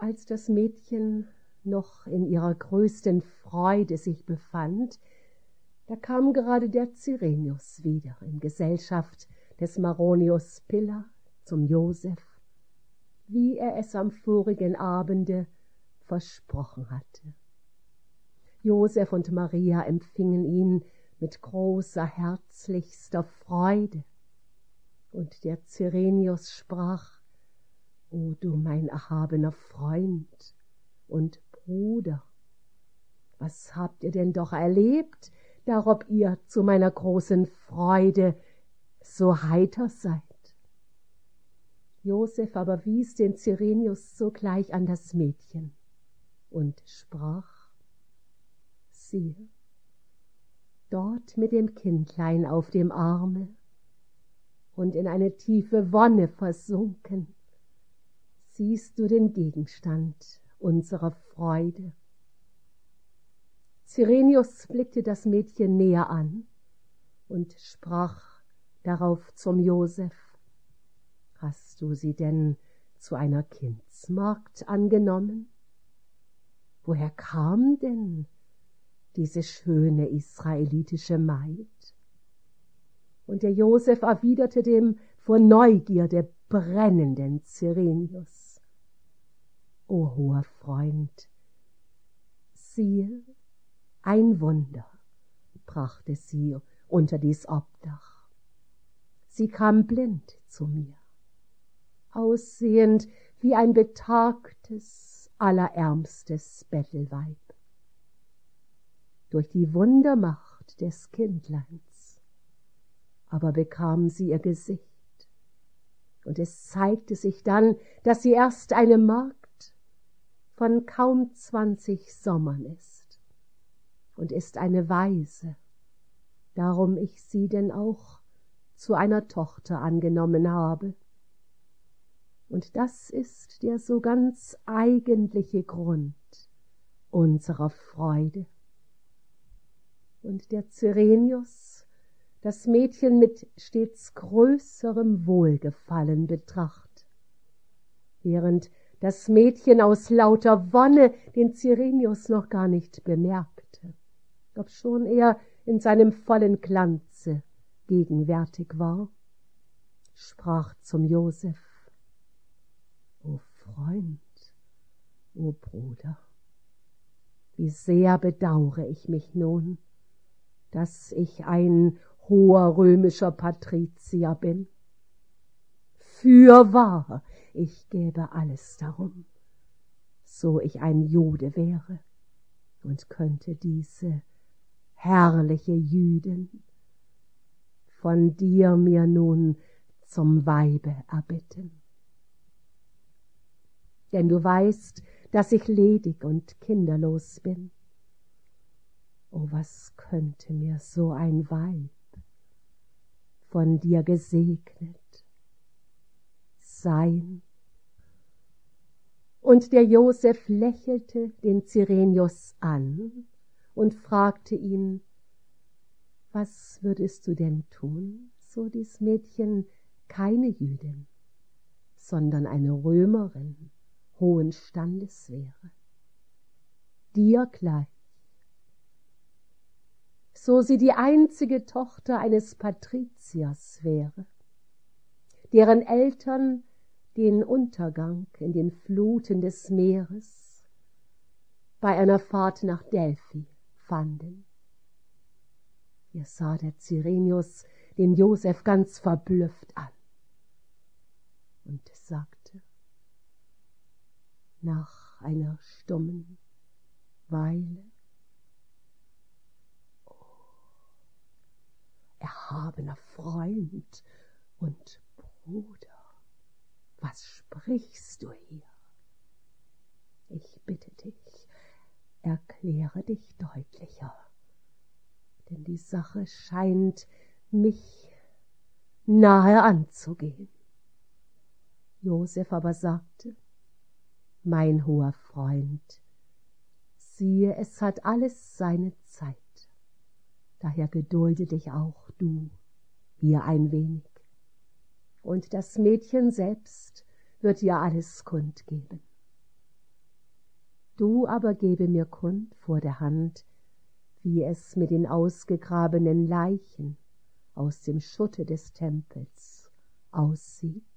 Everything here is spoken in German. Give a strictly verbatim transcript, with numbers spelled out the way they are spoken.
Als das Mädchen noch in ihrer größten Freude sich befand, da kam gerade der Cyrenius wieder in Gesellschaft des Maronius Pilla zum Joseph, wie er es am vorigen Abende versprochen hatte. Joseph und Maria empfingen ihn mit großer, herzlichster Freude, und der Cyrenius sprach: »O du mein erhabener Freund und Bruder, was habt ihr denn doch erlebt, darob ihr zu meiner großen Freude so heiter seid?« Joseph aber wies den Cyrenius sogleich an das Mädchen und sprach: »Siehe, dort mit dem Kindlein auf dem Arme und in eine tiefe Wonne versunken, siehst du den Gegenstand unserer Freude.« Cyrenius blickte das Mädchen näher an und sprach darauf zum Joseph: »Hast du sie denn zu einer Kindsmagd angenommen? Woher kam denn diese schöne israelitische Maid?« Und der Joseph erwiderte dem vor Neugierde brennenden Cyrenius: »O hoher Freund, siehe, ein Wunder brachte sie unter dies Obdach. Sie kam blind zu mir, aussehend wie ein betagtes, allerärmstes Bettelweib. Durch die Wundermacht des Kindleins aber bekam sie ihr Gesicht, und es zeigte sich dann, dass sie erst eine Magd von kaum zwanzig Sommern ist und ist eine Waise, darum ich sie denn auch zu einer Tochter angenommen habe. Und das ist der so ganz eigentliche Grund unserer Freude.« Und der Cyrenius das Mädchen mit stets größerem Wohlgefallen betracht, während das Mädchen aus lauter Wonne den Cyrenius noch gar nicht bemerkte, obschon er in seinem vollen Glanze gegenwärtig war, sprach zum Joseph: »O Freund, o Bruder, wie sehr bedaure ich mich nun, dass ich ein hoher römischer Patrizier bin. Fürwahr, ich gäbe alles darum, so ich ein Jude wäre und könnte diese herrliche Jüdin von dir mir nun zum Weibe erbitten. Denn du weißt, dass ich ledig und kinderlos bin. Oh, was könnte mir so ein Weib von dir gesegnet sein?« Und der Joseph lächelte den Cyrenius an und fragte ihn: »Was würdest du denn tun, so dies Mädchen keine Jüdin, sondern eine Römerin hohen Standes wäre, dir gleich, so sie die einzige Tochter eines Patriziers wäre, deren Eltern den Untergang in den Fluten des Meeres bei einer Fahrt nach Delphi fanden?« Hier sah der Cyrenius den Joseph ganz verblüfft an und sagte nach einer stummen Weile: »Erhabener Freund und Bruder, was sprichst du hier? Ich bitte dich, erkläre dich deutlicher, denn die Sache scheint mich nahe anzugehen.« Joseph aber sagte: »Mein hoher Freund, siehe, es hat alles seine Zeit. Daher gedulde dich auch du hier ein wenig, und das Mädchen selbst wird dir alles kundgeben. Du aber gebe mir kund vor der Hand, wie es mit den ausgegrabenen Leichen aus dem Schutte des Tempels aussieht.